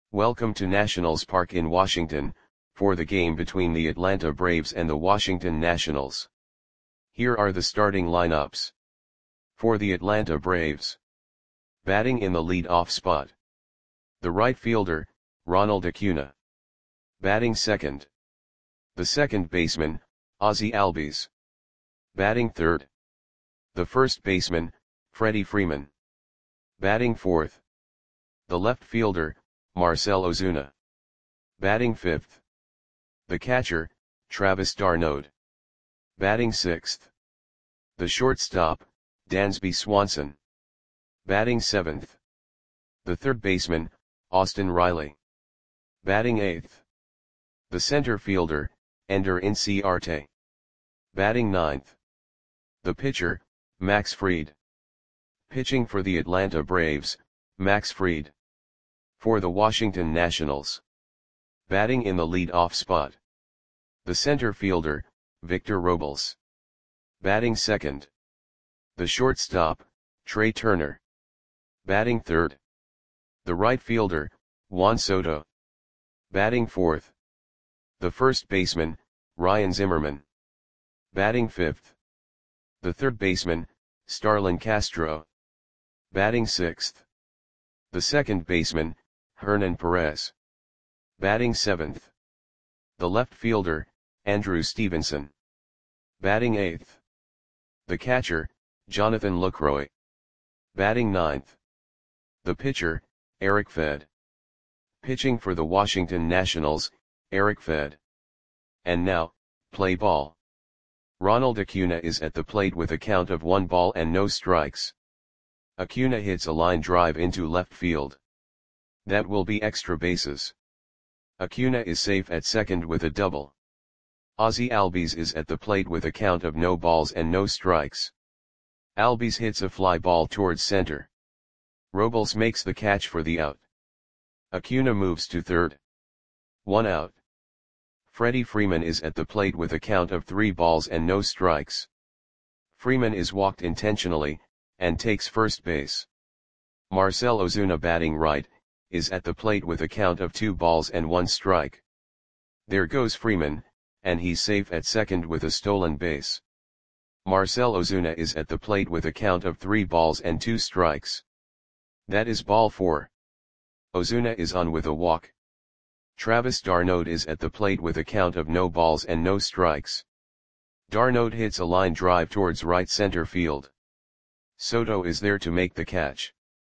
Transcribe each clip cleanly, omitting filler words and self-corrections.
Welcome to Nationals Park in Washington, for the game between the Atlanta Braves and the Washington Nationals. Here are the starting lineups. For the Atlanta Braves. Batting in the lead-off spot. The right fielder, Ronald Acuna. Batting second. The second baseman, Ozzie Albies. Batting third. The first baseman, Freddie Freeman. Batting fourth. The left fielder, Marcell Ozuna. Batting fifth. The catcher, Travis d'Arnaud. Batting sixth. The shortstop, Dansby Swanson. Batting seventh. The third baseman, Austin Riley. Batting eighth. The center fielder, Ender Inciarte. Batting ninth. The pitcher, Max Fried. Pitching for the Atlanta Braves, Max Fried. For the Washington Nationals. Batting in the lead-off spot. The center fielder, Victor Robles. Batting second. The shortstop, Trey Turner. Batting third. The right fielder, Juan Soto. Batting fourth. The first baseman, Ryan Zimmerman. Batting fifth. The third baseman, Starlin Castro. Batting sixth. The second baseman, Hernan Perez. Batting seventh. The left fielder, Andrew Stevenson. Batting eighth. The catcher, Jonathan Lucroy. Batting ninth. The pitcher, Eric Fed. Pitching for the Washington Nationals, Eric Fed. And now, play ball. Ronald Acuna is at the plate with a count of 1 ball and no strikes. Acuna hits a line drive into left field. That will be extra bases. Acuna is safe at second with a double. Ozzie Albies is at the plate with a count of no balls and no strikes. Albies hits a fly ball towards center. Robles makes the catch for the out. Acuna moves to third. 1 out. Freddie Freeman is at the plate with a count of 3 balls and no strikes. Freeman is walked intentionally, and takes first base. Marcell Ozuna, batting right, is at the plate with a count of 2 balls and 1 strike. There goes Freeman, and he's safe at second with a stolen base. Marcell Ozuna is at the plate with a count of 3 balls and 2 strikes. That is ball 4. Ozuna is on with a walk. Travis d'Arnaud is at the plate with a count of no balls and no strikes. d'Arnaud hits a line drive towards right center field. Soto is there to make the catch.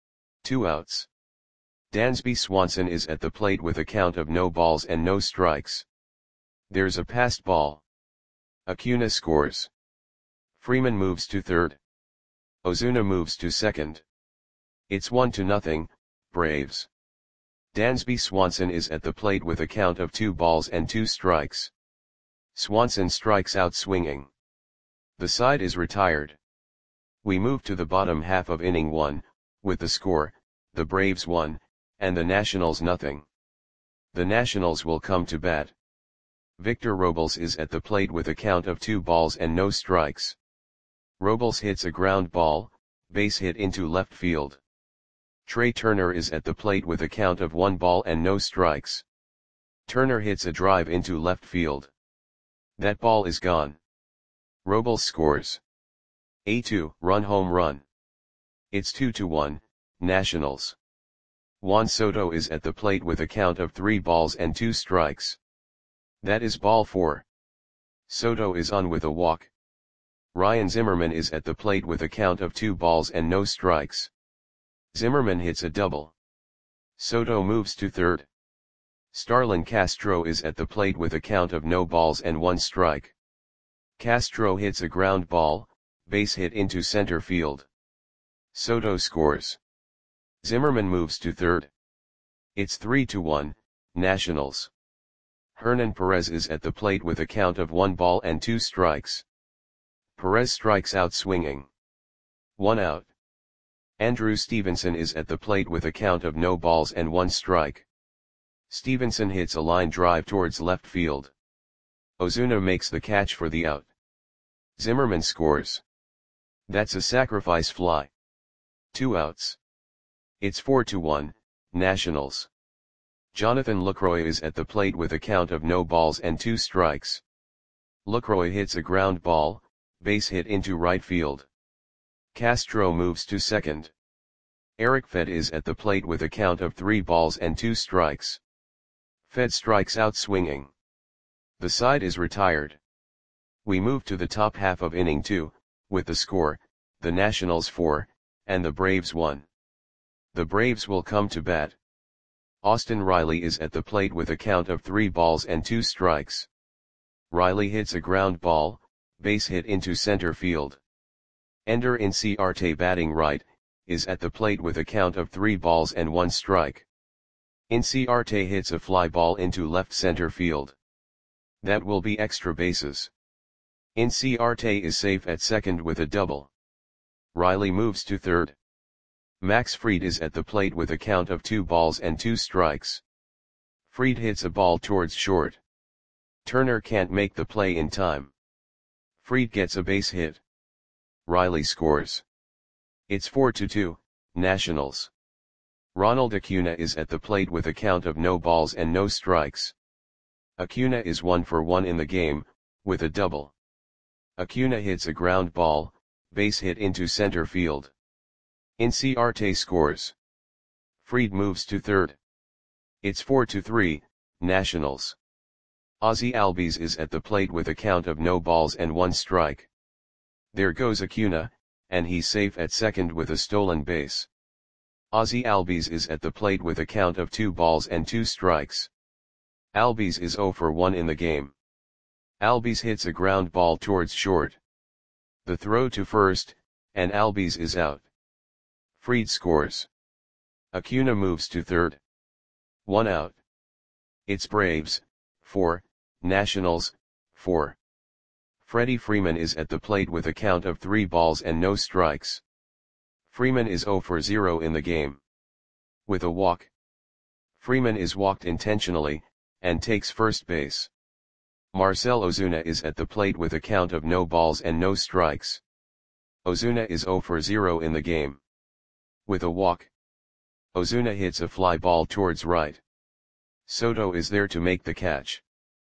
2 outs. Dansby Swanson is at the plate with a count of no balls and no strikes. There's a passed ball. Acuna scores. Freeman moves to third. Ozuna moves to second. It's 1-0, Braves. Dansby Swanson is at the plate with a count of 2 balls and 2 strikes. Swanson strikes out swinging. The side is retired. We move to the bottom half of inning 1, with the score, the Braves 1, and the Nationals 0. The Nationals will come to bat. Victor Robles is at the plate with a count of 2 balls and no strikes. Robles hits a ground ball, base hit into left field. Trey Turner is at the plate with a count of 1 ball and no strikes. Turner hits a drive into left field. That ball is gone. Robles scores a 2-run home run. It's 2-1, Nationals. Juan Soto is at the plate with a count of 3 balls and 2 strikes. That is ball 4. Soto is on with a walk. Ryan Zimmerman is at the plate with a count of 2 balls and no strikes. Zimmerman hits a double. Soto moves to third. Starlin Castro is at the plate with a count of no balls and 1 strike. Castro hits a ground ball, base hit into center field. Soto scores. Zimmerman moves to third. It's 3-1, Nationals. Hernan Perez is at the plate with a count of 1 ball and 2 strikes. Perez strikes out swinging. 1 out. Andrew Stevenson is at the plate with a count of no balls and 1 strike. Stevenson hits a line drive towards left field. Ozuna makes the catch for the out. Zimmerman scores. That's a sacrifice fly. 2 outs. It's 4-1, Nationals. Jonathan Lucroy is at the plate with a count of no balls and 2 strikes. Lucroy hits a ground ball, base hit into right field. Castro moves to second. Eric Fed is at the plate with a count of 3 balls and 2 strikes. Fed strikes out swinging. The side is retired. We move to the top half of inning 2, with the score, the Nationals 4, and the Braves 1. The Braves will come to bat. Austin Riley is at the plate with a count of 3 balls and 2 strikes. Riley hits a ground ball, base hit into center field. Ender Inciarte, batting right, is at the plate with a count of 3 balls and 1 strike. Inciarte hits a fly ball into left center field. That will be extra bases. Inciarte is safe at second with a double. Riley moves to third. Max Fried is at the plate with a count of 2 balls and 2 strikes. Fried hits a ball towards short. Turner can't make the play in time. Fried gets a base hit. Riley scores. It's 4-2, Nationals. Ronald Acuna is at the plate with a count of no balls and no strikes. Acuna is 1 for 1 in the game, with a double. Acuna hits a ground ball, base hit into center field. Inciarte scores. Fried moves to third. It's 4-3, Nationals. Ozzie Albies is at the plate with a count of no balls and 1 strike. There goes Acuna, and he's safe at second with a stolen base. Ozzie Albies is at the plate with a count of 2 balls and 2 strikes. Albies is 0 for 1 in the game. Albies hits a ground ball towards short. The throw to first, and Albies is out. Fried scores. Acuna moves to third. 1 out. It's Braves, 4, Nationals, 4. Freddie Freeman is at the plate with a count of 3 balls and no strikes. Freeman is 0 for 0 in the game. With a walk. Freeman is walked intentionally, and takes first base. Marcell Ozuna is at the plate with a count of no balls and no strikes. Ozuna is 0 for 0 in the game. With a walk. Ozuna hits a fly ball towards right. Soto is there to make the catch.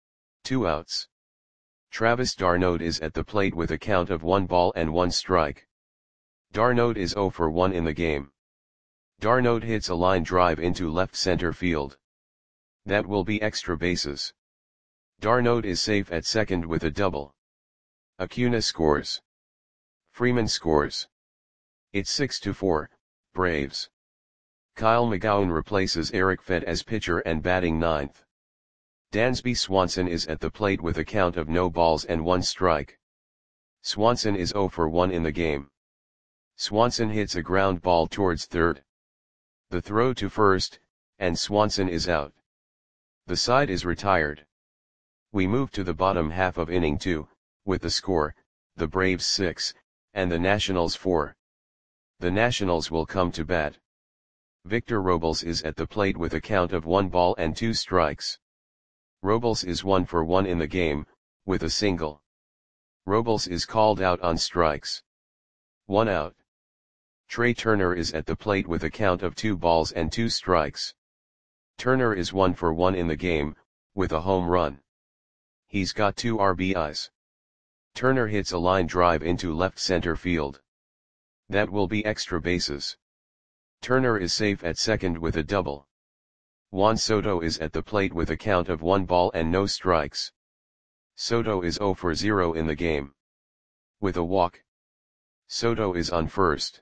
2 outs. Travis d'Arnaud is at the plate with a count of 1 ball and 1 strike. d'Arnaud is 0 for 1 in the game. d'Arnaud hits a line drive into left center field. That will be extra bases. d'Arnaud is safe at second with a double. Acuna scores. Freeman scores. It's 6-4, Braves. Kyle McGowan replaces Eric Fed as pitcher and batting ninth. Dansby Swanson is at the plate with a count of no balls and 1 strike. Swanson is 0 for 1 in the game. Swanson hits a ground ball towards third. The throw to first, and Swanson is out. The side is retired. We move to the bottom half of inning 2, with the score, the Braves 6, and the Nationals 4. The Nationals will come to bat. Victor Robles is at the plate with a count of 1 ball and 2 strikes. Robles is 1 for 1 in the game, with a single. Robles is called out on strikes. 1 out. Trey Turner is at the plate with a count of 2 balls and 2 strikes. Turner is 1 for 1 in the game, with a home run. He's got 2 RBIs. Turner hits a line drive into left center field. That will be extra bases. Turner is safe at second with a double. Juan Soto is at the plate with a count of 1 ball and no strikes. Soto is 0 for 0 in the game. With a walk. Soto is on first.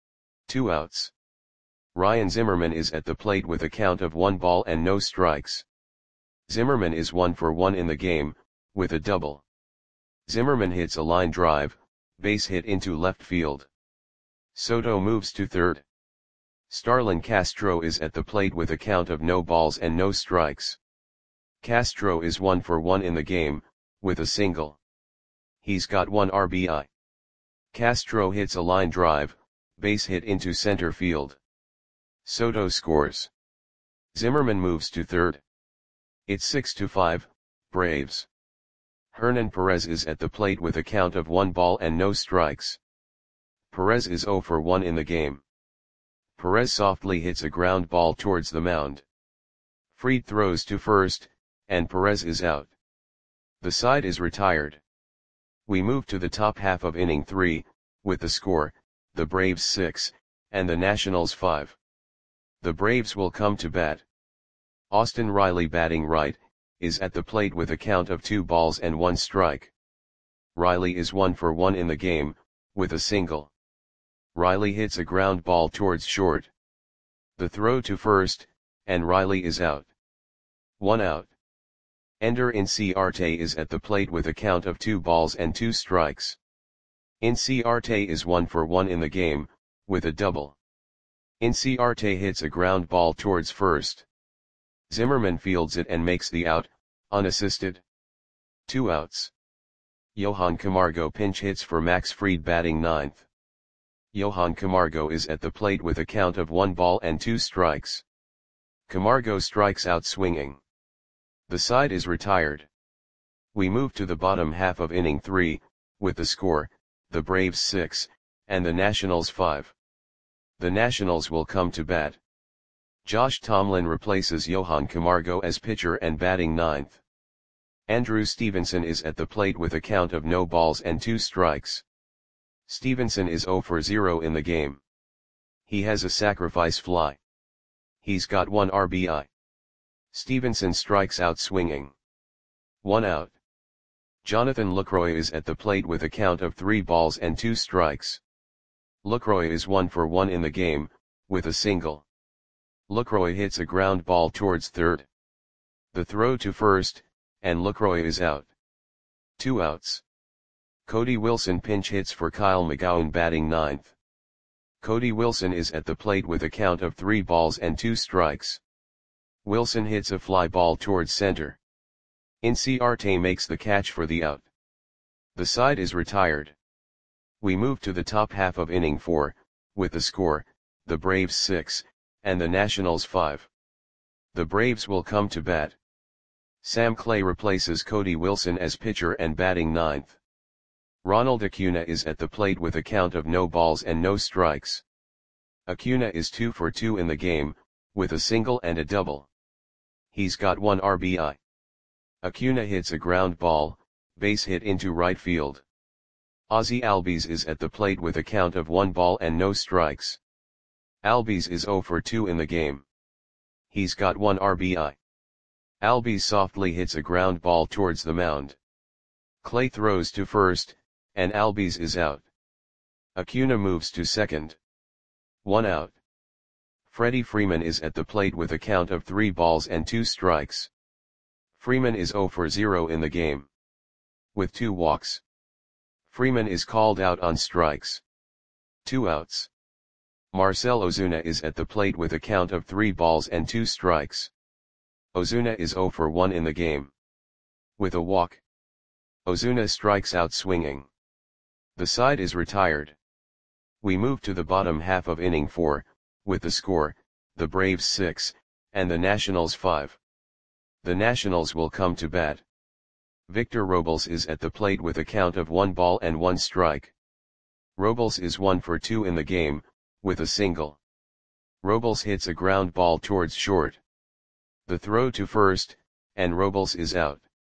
2 outs. Ryan Zimmerman is at the plate with a count of 1 ball and no strikes. Zimmerman is 1 for 1 in the game, with a double. Zimmerman hits a line drive, base hit into left field. Soto moves to third. Starlin Castro is at the plate with a count of no balls and no strikes. Castro is 1 for 1 in the game, with a single. He's got 1 RBI. Castro hits a line drive, base hit into center field. Soto scores. Zimmerman moves to third. It's 6-5, Braves. Hernan Perez is at the plate with a count of 1 ball and no strikes. Perez is 0 for 1 in the game. Perez softly hits a ground ball towards the mound. Fried throws to first, and Perez is out. The side is retired. We move to the top half of inning 3, with the score, the Braves 6, and the Nationals 5. The Braves will come to bat. Austin Riley, batting right, is at the plate with a count of 2 balls and 1 strike. Riley is 1 for 1 in the game, with a single. Riley hits a ground ball towards short. The throw to first, and Riley is out. 1 out. Ender Inciarte is at the plate with a count of 2 balls and 2 strikes. Inciarte is 1 for 1 in the game, with a double. Inciarte hits a ground ball towards first. Zimmerman fields it and makes the out, unassisted. 2 outs. Johan Camargo pinch hits for Max Fried, batting ninth. Johan Camargo is at the plate with a count of 1 ball and 2 strikes. Camargo strikes out swinging. The side is retired. We move to the bottom half of inning 3, with the score, the Braves 6, and the Nationals 5. The Nationals will come to bat. Josh Tomlin replaces Johan Camargo as pitcher and batting ninth. Andrew Stevenson is at the plate with a count of no balls and 2 strikes. Stevenson is 0 for 0 in the game. He has a sacrifice fly. He's got 1 RBI. Stevenson strikes out swinging. 1 out. Jonathan Lucroy is at the plate with a count of 3 balls and 2 strikes. Lucroy is 1 for 1 in the game, with a single. Lucroy hits a ground ball towards third. The throw to first, and Lucroy is out. 2 outs. Cody Wilson pinch hits for Kyle McGowan, batting ninth. Cody Wilson is at the plate with a count of 3 balls and 2 strikes. Wilson hits a fly ball towards center. Inciarte makes the catch for the out. The side is retired. We move to the top half of inning 4, with the score, the Braves 6, and the Nationals 5. The Braves will come to bat. Sam Clay replaces Cody Wilson as pitcher and batting ninth. Ronald Acuna is at the plate with a count of no balls and no strikes. Acuna is 2 for 2 in the game, with a single and a double. He's got 1 RBI. Acuna hits a ground ball, base hit into right field. Ozzie Albies is at the plate with a count of 1 ball and no strikes. Albies is 0 for 2 in the game. He's got 1 RBI. Albies softly hits a ground ball towards the mound. Clay throws to first, and Albies is out. Acuna moves to second. 1 out. Freddie Freeman is at the plate with a count of 3 balls and 2 strikes. Freeman is 0 for 0 in the game. With 2 walks. Freeman is called out on strikes. 2 outs. Marcell Ozuna is at the plate with a count of 3 balls and 2 strikes. Ozuna is 0 for 1 in the game. With a walk. Ozuna strikes out swinging. The side is retired. We move to the bottom half of inning 4, with the score, the Braves 6, and the Nationals 5. The Nationals will come to bat. Victor Robles is at the plate with a count of 1 ball and 1 strike. Robles is 1 for 2 in the game, with a single. Robles hits a ground ball towards short. The throw to first, and Robles is out.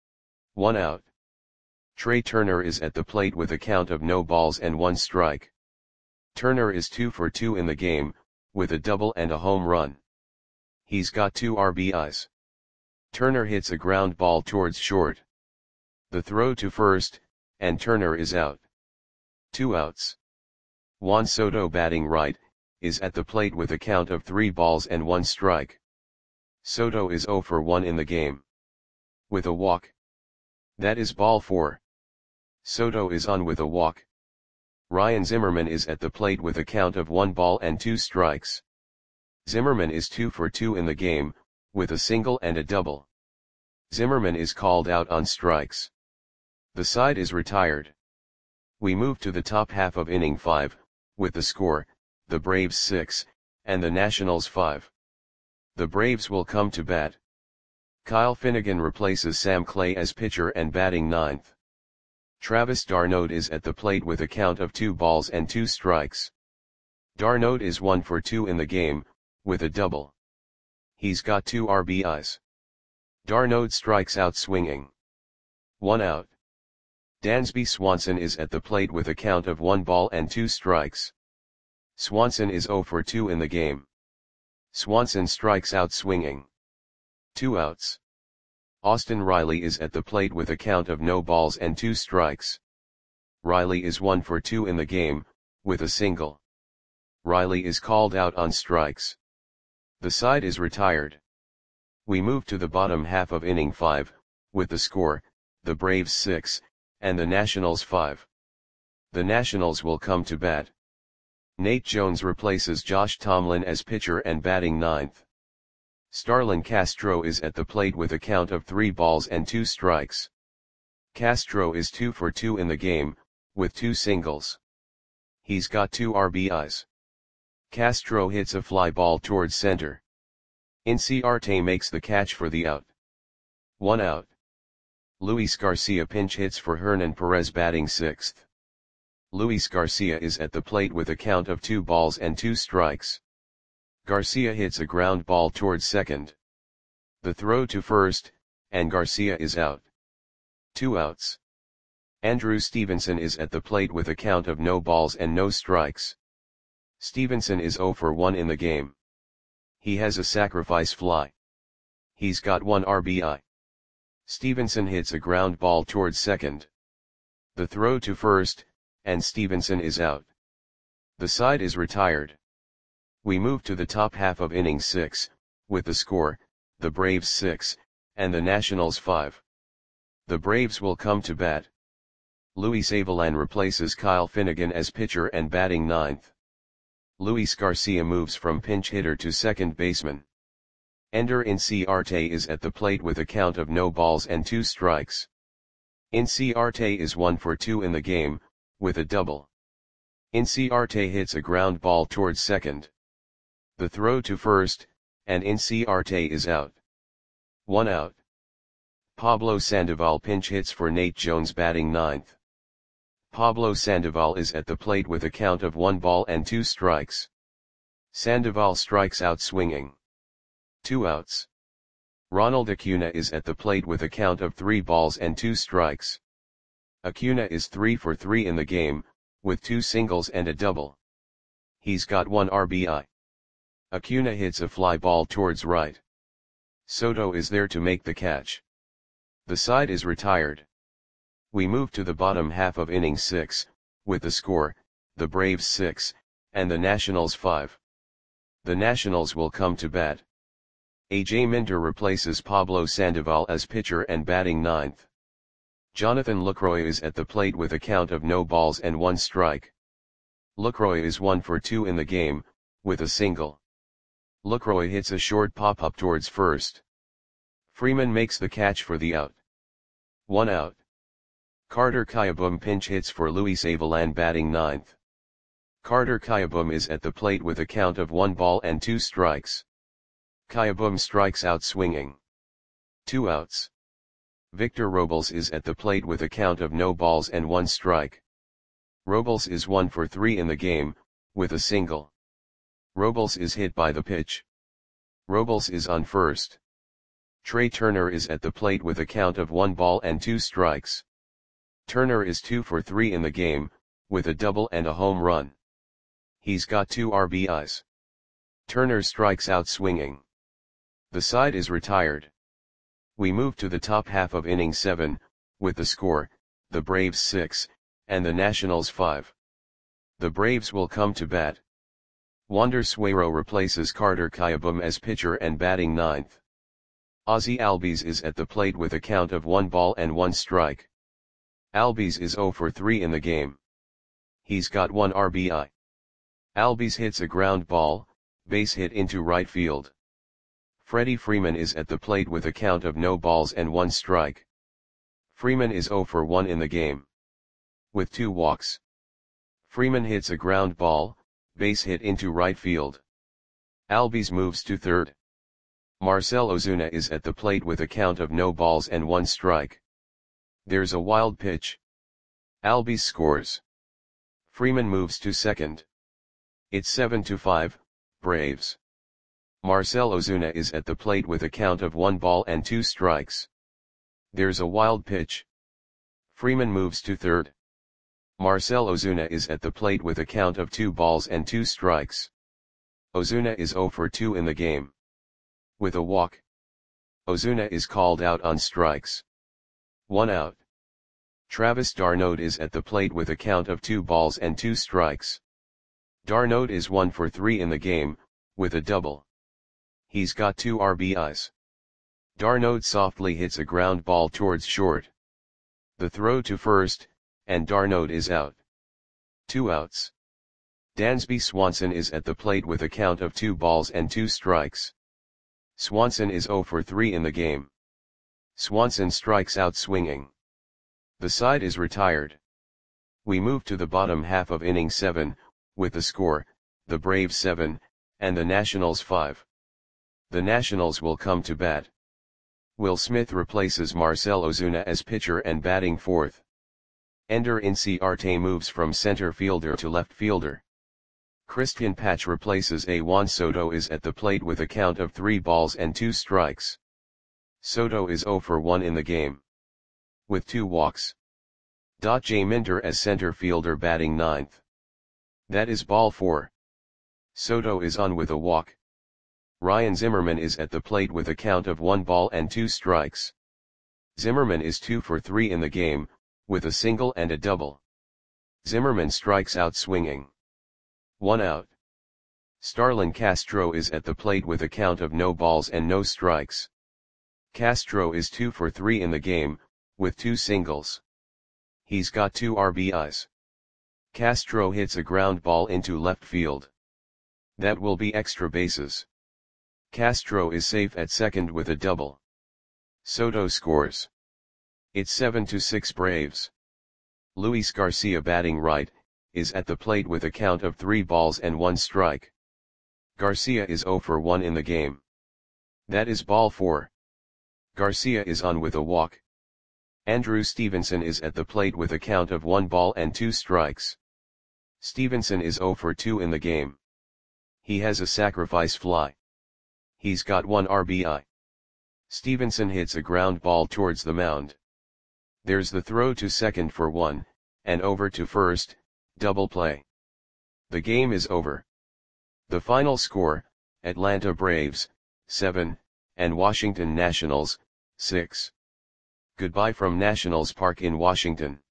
1 out. Trey Turner is at the plate with a count of no balls and 1 strike. Turner is 2 for 2 in the game, with a double and a home run. He's got 2 RBIs. Turner hits a ground ball towards short. The throw to first, and Turner is out. 2 outs. Juan Soto, batting right, is at the plate with a count of 3 balls and 1 strike. Soto is 0 for 1 in the game. With a walk. That is ball 4. Soto is on with a walk. Ryan Zimmerman is at the plate with a count of 1 ball and 2 strikes. Zimmerman is 2 for 2 in the game, with a single and a double. Zimmerman is called out on strikes. The side is retired. We move to the top half of inning 5, with the score, the Braves 6, and the Nationals 5. The Braves will come to bat. Kyle Finnegan replaces Sam Clay as pitcher and batting ninth. Travis d'Arnaud is at the plate with a count of 2 balls and 2 strikes. D'Arnaud is 1 for 2 in the game, with a double. He's got 2 RBIs. Darnold strikes out swinging. 1 out. Dansby Swanson is at the plate with a count of 1 ball and 2 strikes. Swanson is 0 for 2 in the game. Swanson strikes out swinging. 2 outs. Austin Riley is at the plate with a count of no balls and 2 strikes. Riley is 1 for 2 in the game, with a single. Riley is called out on strikes. The side is retired. We move to the bottom half of inning 5, with the score, the Braves 6, and the Nationals 5. The Nationals will come to bat. Nate Jones replaces Josh Tomlin as pitcher and batting ninth. Starlin Castro is at the plate with a count of 3 balls and 2 strikes. Castro is 2 for 2 in the game, with 2 singles. He's got 2 RBIs. Castro hits a fly ball towards center. Inciarte makes the catch for the out. 1 out. Luis Garcia pinch hits for Hernan Perez batting 6th. Luis Garcia is at the plate with a count of 2 balls and 2 strikes. Garcia hits a ground ball towards second. The throw to first, and Garcia is out. 2 outs. Andrew Stevenson is at the plate with a count of no balls and no strikes. Stevenson is 0 for 1 in the game. He has a sacrifice fly. He's got 1 RBI. Stevenson hits a ground ball towards second. The throw to first, and Stevenson is out. The side is retired. We move to the top half of inning 6, with the score, the Braves 6, and the Nationals 5. The Braves will come to bat. Luis Avilan replaces Kyle Finnegan as pitcher and batting ninth. Luis Garcia moves from pinch hitter to second baseman. Ender Inciarte is at the plate with a count of no balls and 2 strikes. Inciarte is 1 for 2 in the game, with a double. Inciarte hits a ground ball towards second. The throw to first, and Inciarte is out. 1 out. Pablo Sandoval pinch hits for Nate Jones batting ninth. Pablo Sandoval is at the plate with a count of 1 ball and 2 strikes. Sandoval strikes out swinging. 2 outs. Ronald Acuna is at the plate with a count of 3 balls and 2 strikes. Acuna is 3 for 3 in the game, with 2 singles and a double. He's got 1 RBI. Acuna hits a fly ball towards right. Soto is there to make the catch. The side is retired. We move to the bottom half of inning 6, with the score, the Braves 6, and the Nationals 5. The Nationals will come to bat. A.J. Minter replaces Pablo Sandoval as pitcher and batting ninth. Jonathan Lucroy is at the plate with a count of no balls and 1 strike. Lucroy is 1 for 2 in the game, with a single. Lucroy hits a short pop-up towards first. Freeman makes the catch for the out. 1 out. Carter Kieboom pinch hits for Luis Avilan batting ninth. Carter Kieboom is at the plate with a count of 1 ball and 2 strikes. Kieboom strikes out swinging. 2 outs. Victor Robles is at the plate with a count of no balls and 1 strike. Robles is 1 for 3 in the game, with a single. Robles is hit by the pitch. Robles is on first. Trey Turner is at the plate with a count of 1 ball and 2 strikes. Turner is 2 for 3 in the game, with a double and a home run. He's got 2 RBIs. Turner strikes out swinging. The side is retired. We move to the top half of inning 7, with the score, the Braves 6, and the Nationals 5. The Braves will come to bat. Wander Suero replaces Carter Kieboom as pitcher and batting ninth. Ozzie Albies is at the plate with a count of 1 ball and 1 strike. Albies is 0 for 3 in the game. He's got 1 RBI. Albies hits a ground ball, base hit into right field. Freddie Freeman is at the plate with a count of no balls and 1 strike. Freeman is 0 for 1 in the game. With 2 walks. Freeman hits a ground ball, base hit into right field. Albies moves to third. Marcell Ozuna is at the plate with a count of no balls and 1 strike. There's a wild pitch. Albies scores. Freeman moves to second. It's 7-5, Braves. Marcell Ozuna is at the plate with a count of 1 ball and 2 strikes. There's a wild pitch. Freeman moves to third. Marcell Ozuna is at the plate with a count of 2 balls and 2 strikes. Ozuna is 0 for 2 in the game. With a walk, Ozuna is called out on strikes. 1 out. Travis d'Arnaud is at the plate with a count of 2 balls and 2 strikes. d'Arnaud is 1 for 3 in the game, with a double. He's got 2 RBIs. d'Arnaud softly hits a ground ball towards short. The throw to first, and d'Arnaud is out. 2 outs. Dansby Swanson is at the plate with a count of 2 balls and 2 strikes. Swanson is 0 for 3 in the game. Swanson strikes out swinging. The side is retired. We move to the bottom half of inning 7, with the score, the Braves 7, and the Nationals 5. The Nationals will come to bat. Will Smith replaces Marcell Ozuna as pitcher and batting fourth. Ender Inciarte moves from center fielder to left fielder. Christian Patch replaces A. Juan Soto is at the plate with a count of 3 balls and 2 strikes. Soto is 0 for 1 in the game. With 2 walks. J. Minter as center fielder batting ninth. That is ball 4. Soto is on with a walk. Ryan Zimmerman is at the plate with a count of 1 ball and 2 strikes. Zimmerman is 2 for 3 in the game, with a single and a double. Zimmerman strikes out swinging. 1 out. Starlin Castro is at the plate with a count of no balls and no strikes. Castro is 2 for 3 in the game, with 2 singles. He's got 2 RBIs. Castro hits a ground ball into left field. That will be extra bases. Castro is safe at second with a double. Soto scores. It's 7-6 Braves. Luis Garcia batting right, is at the plate with a count of 3 balls and 1 strike. Garcia is 0 for 1 in the game. That is ball 4. Garcia is on with a walk. Andrew Stevenson is at the plate with a count of 1 ball and 2 strikes. Stevenson is 0 for 2 in the game. He has a sacrifice fly. He's got 1 RBI. Stevenson hits a ground ball towards the mound. There's the throw to second for 1, and over to first, double play. The game is over. The final score, Atlanta Braves, 7, and Washington Nationals, 6. Goodbye from Nationals Park in Washington.